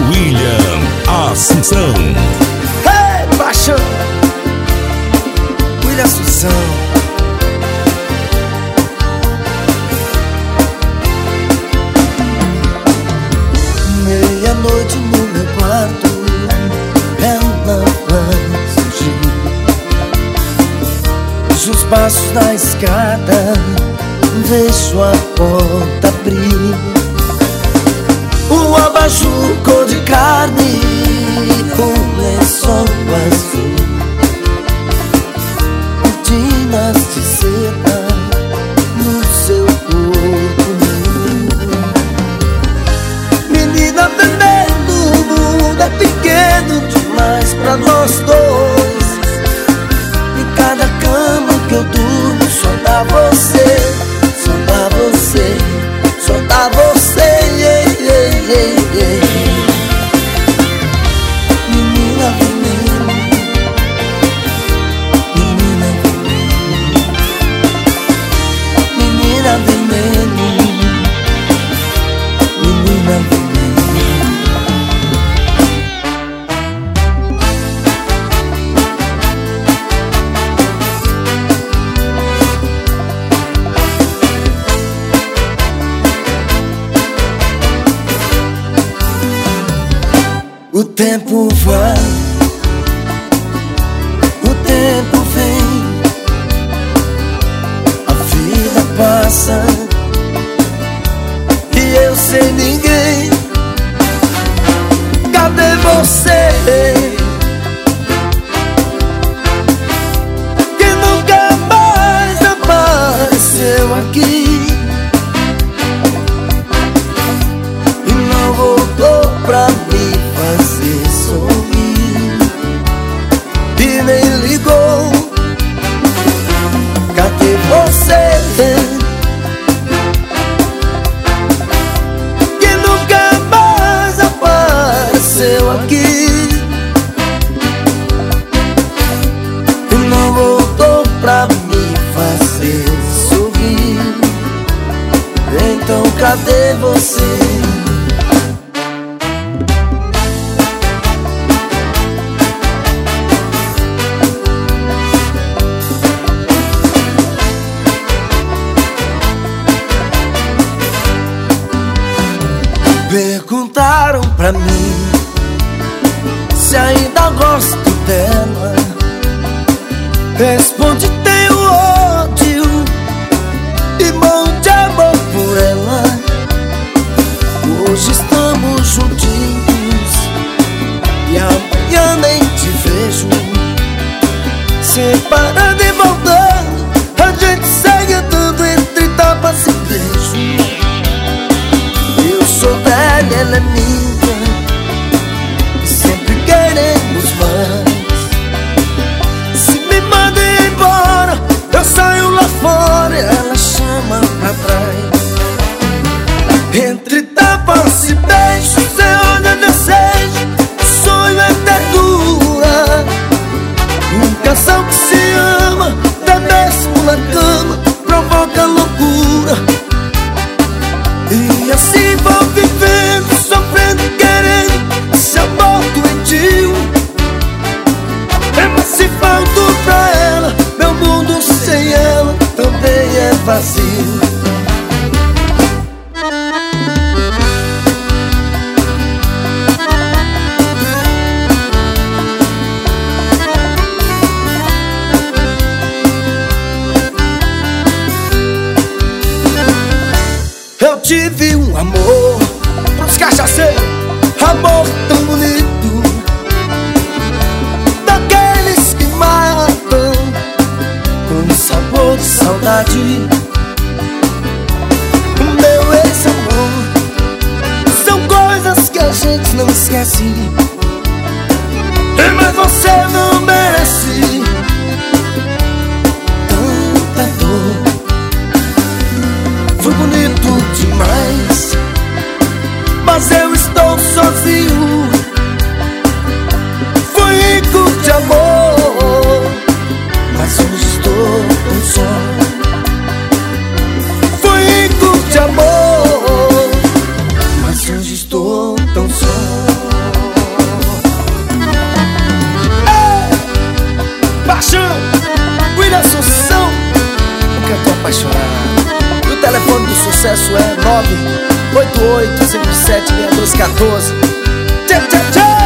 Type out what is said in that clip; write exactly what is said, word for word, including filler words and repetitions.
William Assunção. Hey, paixão, William Assunção. Meia-noite no meu quarto, ela vai surgir. Vejo os passos da escada, vejo a porta abrir. Um abajur cor de carne, um lençol azul, cortinas de seda no seu corpo nu. Menina veneno, o mundo é pequeno demais pra nós dois. Em cada cama que eu durmo só dá você, só dá você, só dá você. Yeah, yeah, yeah, yeah. Menina veneno, menina veneno, menina veneno, menina veneno. O tempo vai, o tempo vem, a vida passa e eu sem ninguém. Cadê você? Que nunca mais apareceu aqui e não voltou pra mim fazer sorrir, e nem ligou. Cadê você? Que nunca mais apareceu aqui e não voltou pra me fazer sorrir. Então cadê você? Perguntaram pra mim se ainda gosto dela. Respondi: tenho ódio e morro de amor por ela. Hoje estamos juntinhos e amanhã nem te vejo. Separando e voltando, a gente segue andando entre tapas e beijos. Eu sou velha, ela é minha, e sempre queremos mais. Se me mandem embora, eu saio lá fora e ela chama pra trás. Entre tapas e beijos é onde eu desejo, sonho é ternura. Um casal que se ama, até mesmo na cama, provoca loucura. E assim vou vivendo, sofrendo, querendo esse amor doentio. É, mas se falto pra ela, meu mundo sem ela também é vazio. Eu tive um amor pros cachaceiros, amor tão bonito, daqueles que matam com sabor de saudade. Meu ex-amor são coisas que a gente não esquece, mas você não merece tanta dor. Foi bonito demais, mas eu estou sozinho. Fui rico de amor, mas hoje estou tão só. Fui rico de amor, mas hoje estou tão só. apaixonado. E o telefone do sucesso é nove oito oito cinco sete seis dois um quatro. Tchau, tchau, tchau.